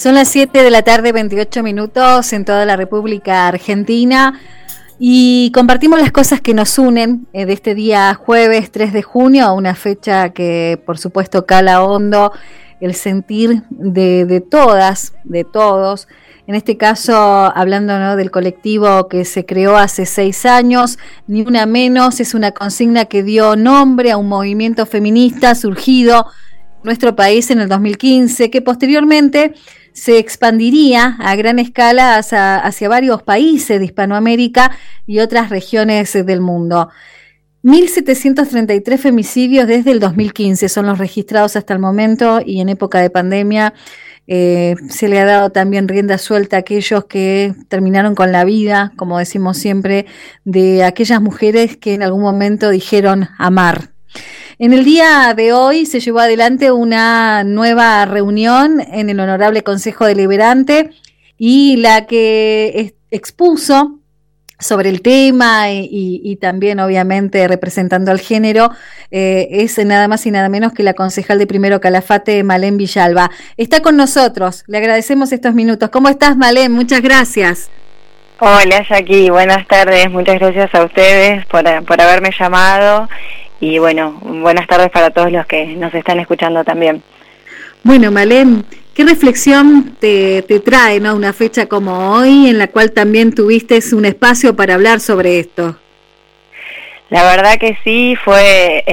Son las 7 de la tarde, 28 minutos en toda la República Argentina y compartimos las cosas que nos unen de este día jueves 3 de junio, una fecha que por supuesto cala hondo el sentir de todas, de todos. En este caso, hablando, ¿no?, del colectivo que se creó hace 6 años, Ni Una Menos, es una consigna que dio nombre a un movimiento feminista surgido en nuestro país en el 2015, que posteriormente se expandiría a gran escala hacia varios países de Hispanoamérica y otras regiones del mundo. 1.733 femicidios desde el 2015 son los registrados hasta el momento, y en época de pandemia se le ha dado también rienda suelta a aquellos que terminaron con la vida, como decimos siempre, de aquellas mujeres que en algún momento dijeron amar. En el día de hoy se llevó adelante una nueva reunión en el Honorable Consejo Deliberante, y la que expuso sobre el tema y también obviamente representando al género es nada más y nada menos que la concejal de Primero Calafate, Malén Villalba. Está con nosotros, le agradecemos estos minutos. ¿Cómo estás, Malén? Muchas gracias. Hola, Jackie, buenas tardes, muchas gracias a ustedes por haberme llamado, y bueno, buenas tardes para todos los que nos están escuchando también. Bueno, Malén, ¿qué reflexión te trae, ¿no?, una fecha como hoy, en la cual también tuviste un espacio para hablar sobre esto? La verdad que sí, fue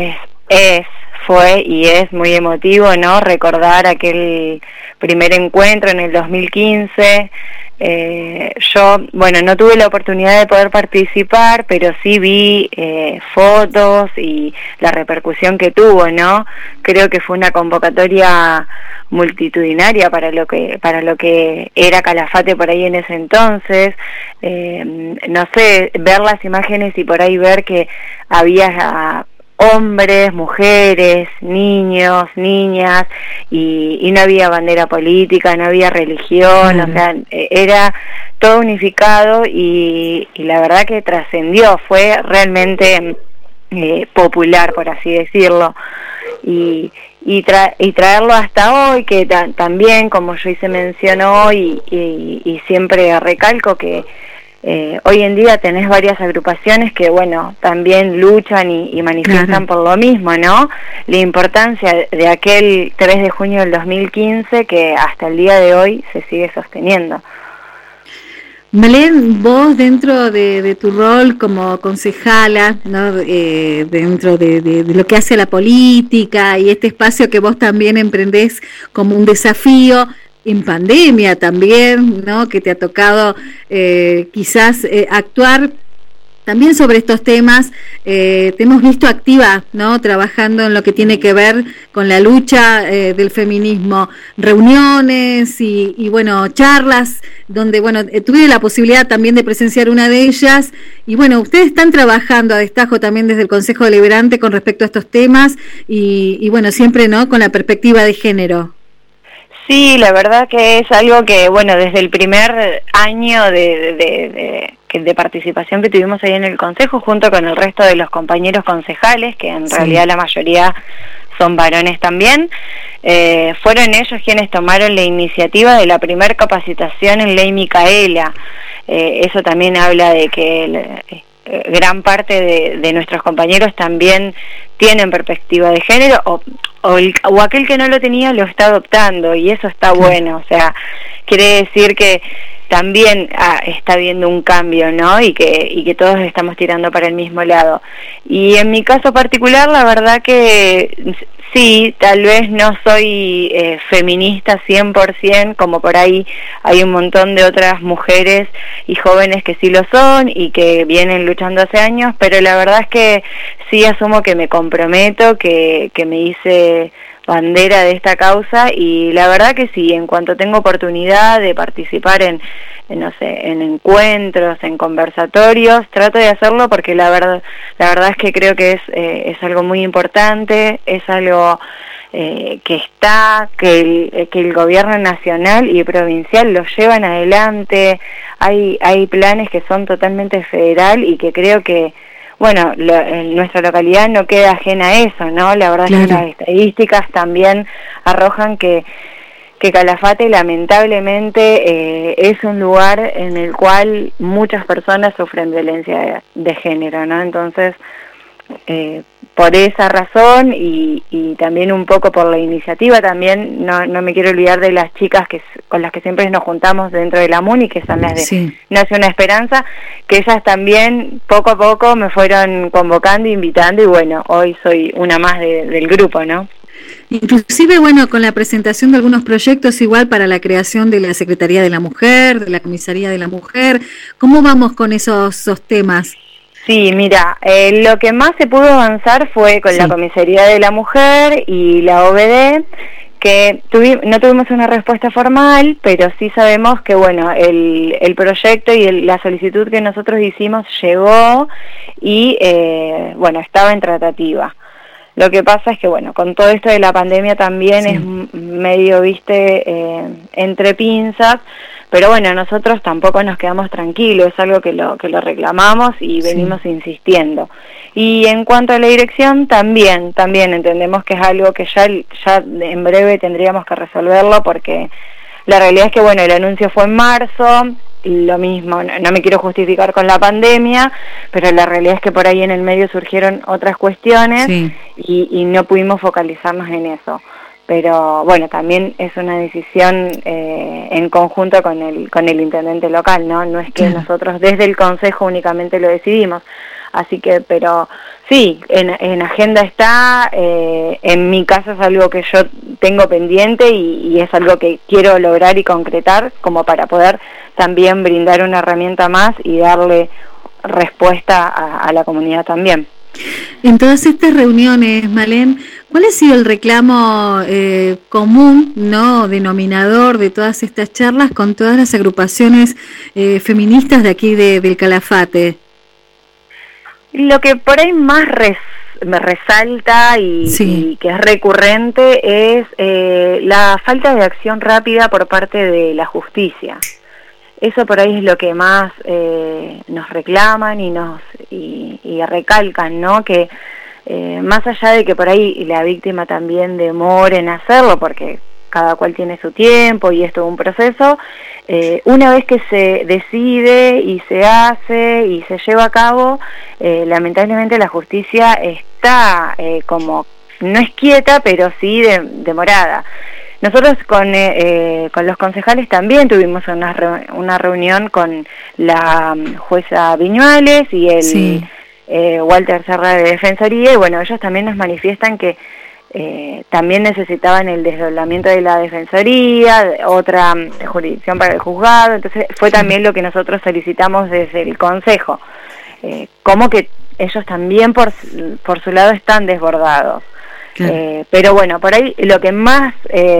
y es muy emotivo, ¿no?, recordar aquel primer encuentro en el 2015. Yo, bueno, no tuve la oportunidad de poder participar, pero sí vi fotos y la repercusión que tuvo, ¿no? Creo que fue una convocatoria multitudinaria para lo que era Calafate por ahí en ese entonces. No sé, ver las imágenes y por ahí ver que había hombres, mujeres, niños, niñas, y no había bandera política, no había religión, o sea, era todo unificado, y la verdad que trascendió, fue realmente popular, por así decirlo, y traerlo hasta hoy, que también, como yo hice mención hoy, y siempre recalco que hoy en día tenés varias agrupaciones que, bueno, también luchan y manifiestan por lo mismo, ¿no? La importancia de aquel 3 de junio del 2015 que hasta el día de hoy se sigue sosteniendo. Malén, vos dentro de tu rol como concejala, ¿no?, dentro de lo que hace a la política y este espacio que vos también emprendés como un desafío, en pandemia también, ¿no?, que te ha tocado quizás actuar también sobre estos temas, te hemos visto activa, ¿no?, trabajando en lo que tiene que ver con la lucha del feminismo, reuniones y bueno, charlas, donde bueno, tuve la posibilidad también de presenciar una de ellas, y bueno, ustedes están trabajando a destajo también desde el Consejo Deliberante con respecto a estos temas, y bueno, siempre, ¿no?, con la perspectiva de género. Sí, la verdad que es algo que, bueno, desde el primer año de participación que tuvimos ahí en el Consejo, junto con el resto de los compañeros concejales, que en realidad la mayoría son varones también, fueron ellos quienes tomaron la iniciativa de la primer capacitación en Ley Micaela. Eso también habla de que gran parte de nuestros compañeros también tienen perspectiva de género, o aquel que no lo tenía lo está adoptando, y eso está bueno, o sea, quiere decir que también está habiendo un cambio, ¿no?, y que todos estamos tirando para el mismo lado. Y en mi caso particular, la verdad que sí, tal vez no soy feminista 100%, como por ahí hay un montón de otras mujeres y jóvenes que sí lo son y que vienen luchando hace años, pero la verdad es que sí asumo que me comprometo, que me hice bandera de esta causa, y la verdad que sí, en cuanto tengo oportunidad de participar en encuentros, en conversatorios, trato de hacerlo, porque la verdad es que creo que es algo muy importante, es algo que el gobierno nacional y provincial lo llevan adelante. Hay planes que son totalmente federal y que creo que, bueno, en nuestra localidad no queda ajena a eso, ¿no? La verdad es que las estadísticas también arrojan que que Calafate lamentablemente es un lugar en el cual muchas personas sufren violencia de género, ¿no? Entonces, por esa razón y también un poco por la iniciativa, también no me quiero olvidar de las chicas con las que siempre nos juntamos dentro de la MUNI, que son las de Nace una Esperanza, que ellas también poco a poco me fueron convocando, invitando, y bueno, hoy soy una más del grupo, ¿no? Inclusive, bueno, con la presentación de algunos proyectos igual para la creación de la Secretaría de la Mujer, de la Comisaría de la Mujer. ¿Cómo vamos con esos temas? Sí, mira, lo que más se pudo avanzar fue con la Comisaría de la Mujer y la OBD, que no tuvimos una respuesta formal, pero sí sabemos que, bueno, el proyecto y la solicitud que nosotros hicimos llegó y, bueno, estaba en tratativa. Lo que pasa es que, bueno, con todo esto de la pandemia también es medio, entre pinzas, pero bueno, nosotros tampoco nos quedamos tranquilos, es algo que lo reclamamos y venimos insistiendo. Y en cuanto a la dirección, también entendemos que es algo que ya en breve tendríamos que resolverlo, porque la realidad es que, bueno, el anuncio fue en marzo. Lo mismo, no me quiero justificar con la pandemia, pero la realidad es que por ahí en el medio surgieron otras cuestiones y no pudimos focalizarnos en eso. Pero bueno, también es una decisión en conjunto con el intendente local, no es que nosotros desde el consejo únicamente lo decidimos. Así que, pero sí, en agenda está, en mi caso es algo que yo tengo pendiente y es algo que quiero lograr y concretar como para poder también brindar una herramienta más y darle respuesta a la comunidad también. En todas estas reuniones, Malén, ¿cuál ha sido el reclamo común, no, denominador de todas estas charlas con todas las agrupaciones feministas de aquí del Calafate? Lo que por ahí más me resalta y que es recurrente es la falta de acción rápida por parte de la justicia. Eso por ahí es lo que más nos reclaman y recalcan, ¿no? Que más allá de que por ahí la víctima también demore en hacerlo, porque cada cual tiene su tiempo y es todo un proceso, una vez que se decide y se hace y se lleva a cabo, lamentablemente la justicia está como, no es quieta, pero sí demorada. Nosotros con los concejales también tuvimos una reunión con la jueza Viñuales y el Walter Serra de Defensoría, y bueno, ellos también nos manifiestan que también necesitaban el desdoblamiento de la Defensoría, otra jurisdicción para el juzgado. Entonces fue también lo que nosotros solicitamos desde el Consejo, como que ellos también por su lado están desbordados. Pero bueno, por ahí lo que más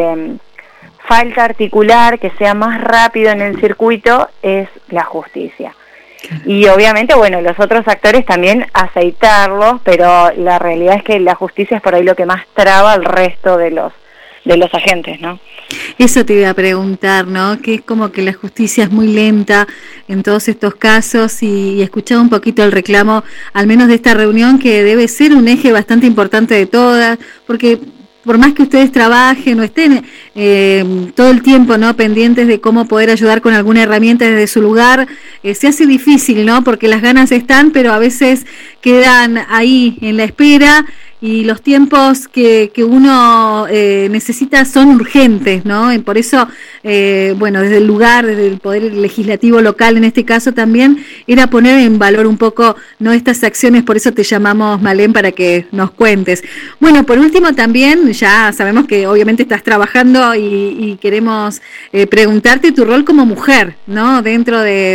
falta articular, que sea más rápido en el circuito, es la justicia. Y obviamente, bueno, los otros actores también aceitarlos, pero la realidad es que la justicia es por ahí lo que más traba al resto de los agentes, ¿no? Eso te iba a preguntar, ¿no? Que es como que la justicia es muy lenta en todos estos casos y escuchaba un poquito el reclamo, al menos de esta reunión, que debe ser un eje bastante importante de todas, porque por más que ustedes trabajen o estén todo el tiempo, ¿no?, pendientes de cómo poder ayudar con alguna herramienta desde su lugar, se hace difícil, ¿no?, porque las ganas están, pero a veces quedan ahí en la espera y los tiempos que uno necesita son urgentes, ¿no? Y por eso, bueno, desde el lugar, desde el Poder Legislativo local, en este caso también, era poner en valor un poco, ¿no?, estas acciones. Por eso te llamamos, Malén, para que nos cuentes. Bueno, por último también, ya sabemos que obviamente estás trabajando y queremos preguntarte tu rol como mujer, ¿no?, dentro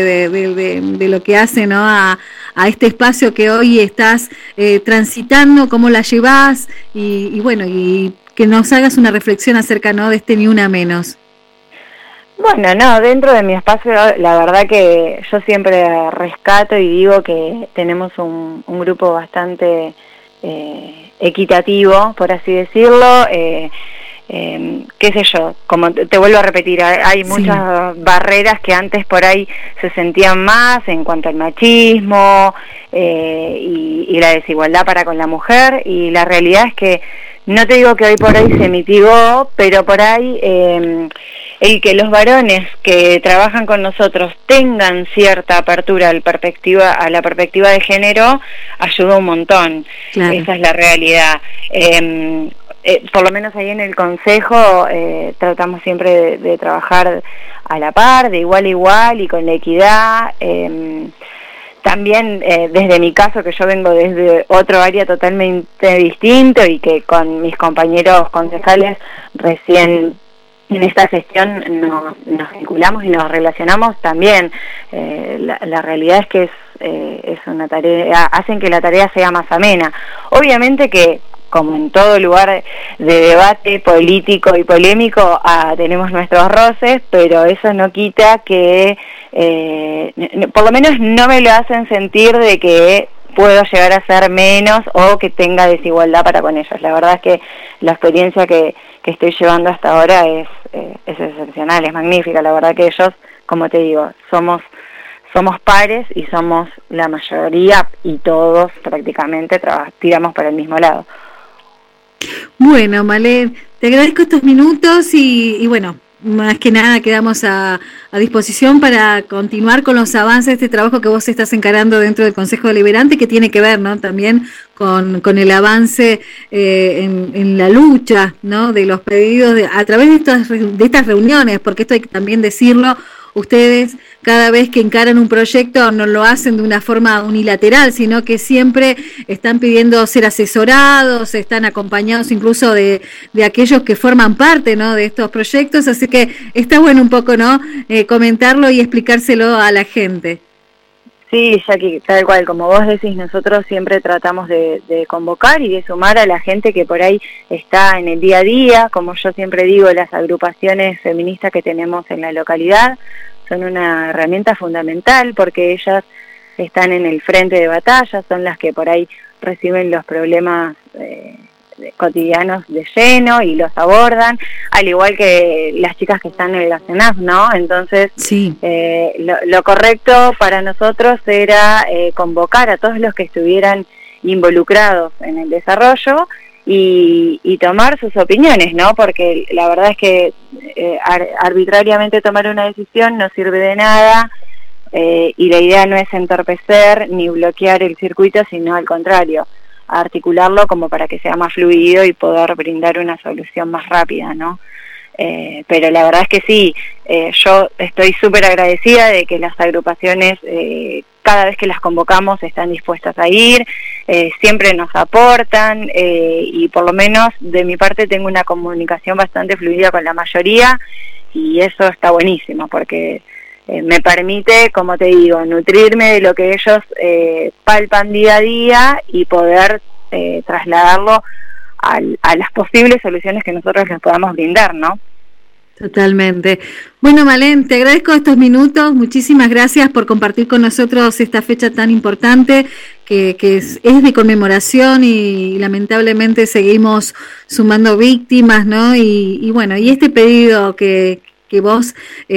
de lo que hace, ¿no?, a este espacio que hoy estás transitando, cómo la llevas y bueno, y que nos hagas una reflexión acerca, ¿no?, de este Ni Una Menos. Bueno, no, dentro de mi espacio, la verdad que yo siempre rescato y digo que tenemos un grupo bastante equitativo, por así decirlo. Qué sé yo, como te vuelvo a repetir, hay muchas barreras que antes por ahí se sentían más en cuanto al machismo y la desigualdad para con la mujer, y la realidad es que no te digo que hoy por hoy se mitigó, pero por ahí el que los varones que trabajan con nosotros tengan cierta apertura a la perspectiva de género ayuda un montón. Claro. Esa es la realidad. Por lo menos ahí en el consejo tratamos siempre de trabajar a la par, de igual a igual y con la equidad. También desde mi caso, que yo vengo desde otro área totalmente distinto y que con mis compañeros concejales recién en esta gestión nos vinculamos y nos relacionamos también. La realidad es que es una tarea, hacen que la tarea sea más amena. Obviamente que, como en todo lugar de debate político y polémico, tenemos nuestros roces, pero eso no quita que, por lo menos no me lo hacen sentir de que puedo llegar a ser menos o que tenga desigualdad para con ellos. La verdad es que la experiencia que estoy llevando hasta ahora es excepcional, es magnífica. La verdad que ellos, como te digo, somos pares y somos la mayoría y todos prácticamente tiramos para el mismo lado. Bueno, Malén, te agradezco estos minutos y bueno, más que nada quedamos a disposición para continuar con los avances de este trabajo que vos estás encarando dentro del Consejo Deliberante, que tiene que ver, ¿no?, también con el avance en la lucha, ¿no?, de los pedidos a través de estas reuniones, porque esto hay que también decirlo. Ustedes cada vez que encaran un proyecto no lo hacen de una forma unilateral, sino que siempre están pidiendo ser asesorados, están acompañados incluso de aquellos que forman parte, ¿no?, de estos proyectos, así que está bueno un poco, ¿no?, comentarlo y explicárselo a la gente. Sí, Jackie, tal cual, como vos decís, nosotros siempre tratamos de convocar y de sumar a la gente que por ahí está en el día a día. Como yo siempre digo, las agrupaciones feministas que tenemos en la localidad son una herramienta fundamental porque ellas están en el frente de batalla, son las que por ahí reciben los problemas cotidianos de lleno y los abordan, al igual que las chicas que están en la CENAF, ¿no? Entonces, sí. Lo correcto para nosotros era convocar a todos los que estuvieran involucrados en el desarrollo y tomar sus opiniones, ¿no? Porque la verdad es que arbitrariamente tomar una decisión no sirve de nada, y la idea no es entorpecer ni bloquear el circuito, sino al contrario, articularlo como para que sea más fluido y poder brindar una solución más rápida, ¿no? Pero la verdad es que sí, yo estoy súper agradecida de que las agrupaciones, cada vez que las convocamos, están dispuestas a ir, siempre nos aportan, y por lo menos de mi parte tengo una comunicación bastante fluida con la mayoría, y eso está buenísimo, porque me permite, como te digo, nutrirme de lo que ellos palpan día a día y poder trasladarlo a las posibles soluciones que nosotros les podamos brindar, ¿no? Totalmente. Bueno, Malén, te agradezco estos minutos, muchísimas gracias por compartir con nosotros esta fecha tan importante que es de conmemoración y lamentablemente seguimos sumando víctimas, ¿no? Y bueno, y este pedido que vos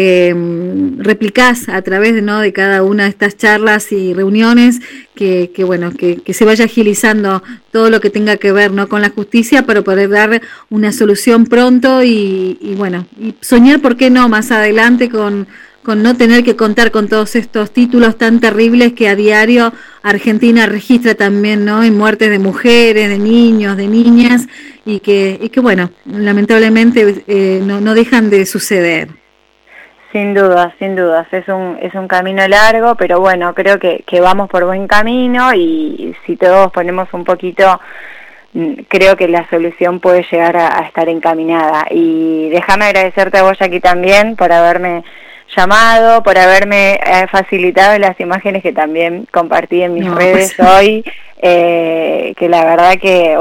replicás a través de cada una de estas charlas y reuniones, que se vaya agilizando todo lo que tenga que ver, ¿no?, con la justicia para poder dar una solución pronto y soñar, ¿por qué no?, más adelante con no tener que contar con todos estos títulos tan terribles que a diario Argentina registra también, ¿no?, en muertes de mujeres, de niños, de niñas, y que lamentablemente no dejan de suceder. Sin dudas, es un camino largo, pero bueno, creo que vamos por buen camino y si todos ponemos un poquito, creo que la solución puede llegar a estar encaminada. Y déjame agradecerte a vos, Jackie, también por haberme llamado, por haberme facilitado las imágenes que también compartí en mis redes hoy, que la verdad que,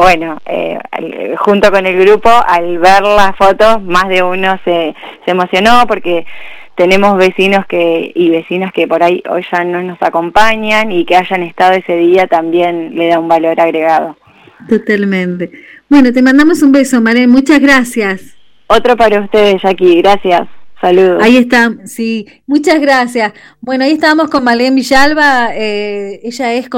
junto con el grupo, al ver las fotos, más de uno se emocionó porque tenemos vecinos y vecinas que por ahí hoy ya no nos acompañan y que hayan estado ese día también le da un valor agregado. Totalmente. Bueno, te mandamos un beso, Malén, muchas gracias. Otro para ustedes, Jackie, gracias. Saludos. Ahí está, sí, muchas gracias. Bueno, ahí estábamos con Malén Villalba, ella es